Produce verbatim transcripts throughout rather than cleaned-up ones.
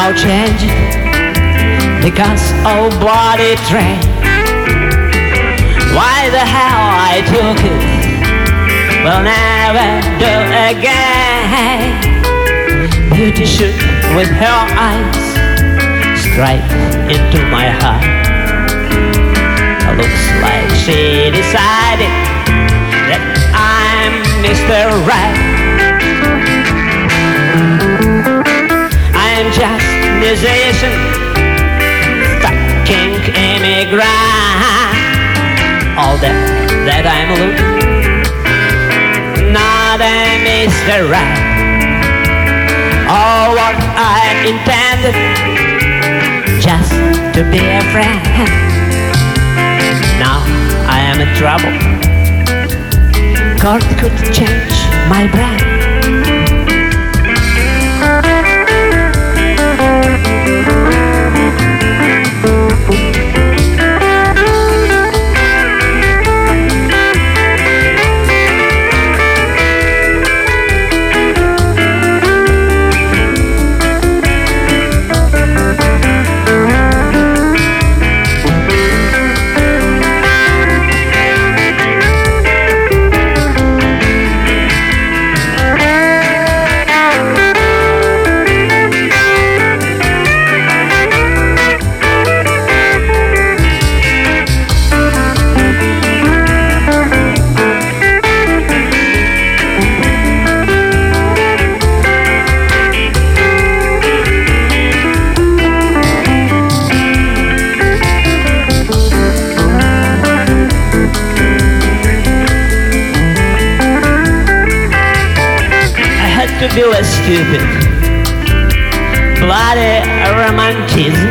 now change because of bloody train. Why the hell I took it will never do again. Beauty shoot with her eyes straight into my heart. Looks like she decided that I'm Mister Right. I'm just a musician, fucking immigrant. All that that I'm looking, not a Mister Right. All what I intended, just to be a friend. Now I am in trouble. God could change my brain. To be less stupid, bloody romanticism.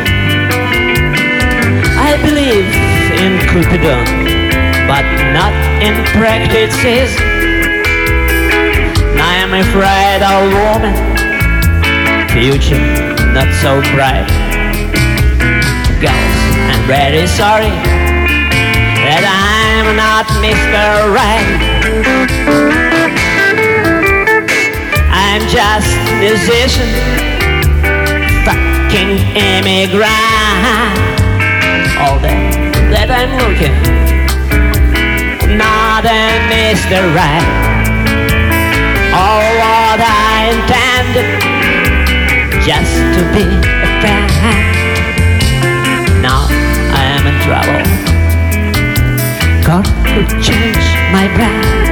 I believe in Cupidon, but not in practices. I am afraid of woman, future not so bright. Girls, I'm very sorry that I'm not Mister Right. I'm just a musician, fucking immigrant. All that that I'm looking, not a Mister Right. All what I intended, just to be a friend. Now I am in trouble. God could change my brain.